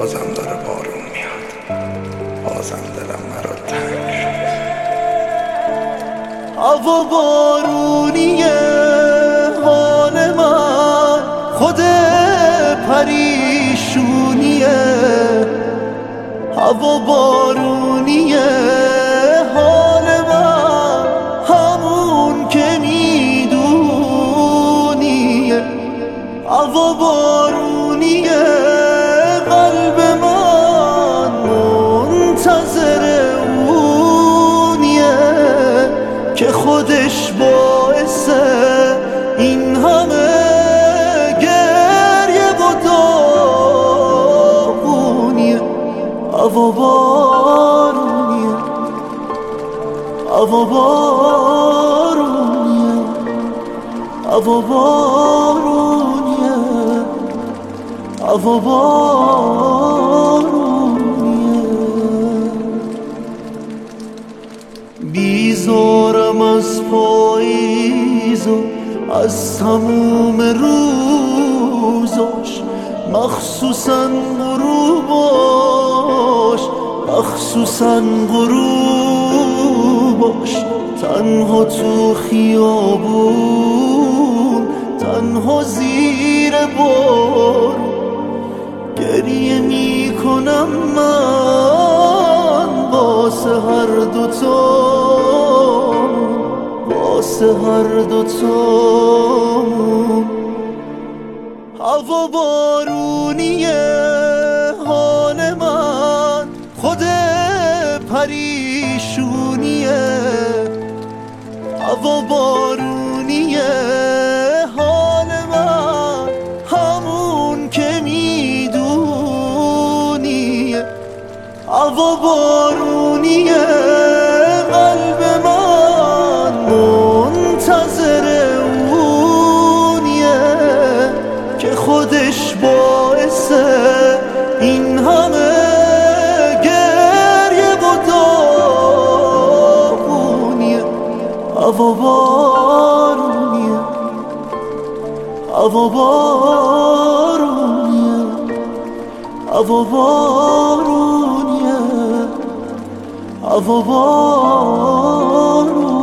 بازم داره بارون میاد، بازم دلم مرا تنگ شد. هوا بارونیه حال من، خود پریشونیه. هوا بارونیه حال من، همون که میدونیه. هوا بارونیه قلب من منتظر اونیه که خودش باعث این همه گریه و داغونیه. هوا بارونیه، هوا بارونیه، هوا بارونیه، هوا بارونیه. بیزارم از پاییز و از تموم روزاش، مخصوصا غروباش، مخصوصا غروباش. تنها تو خیابون، تنها زیر بارون گریه میکنم من واسه هر دوتا، واسه هر دوتا. هوا بارونیه حال من، خود پریشونیه. هوا بارونیه حال من، همون که میدونیه. هوا بارونیه قلب من منتظر اونیه که خودش باعث این همه گریه و داغونیه. هوا بارونیه، هوا بارونیه، هوا بارونیه، هوا بارونیه.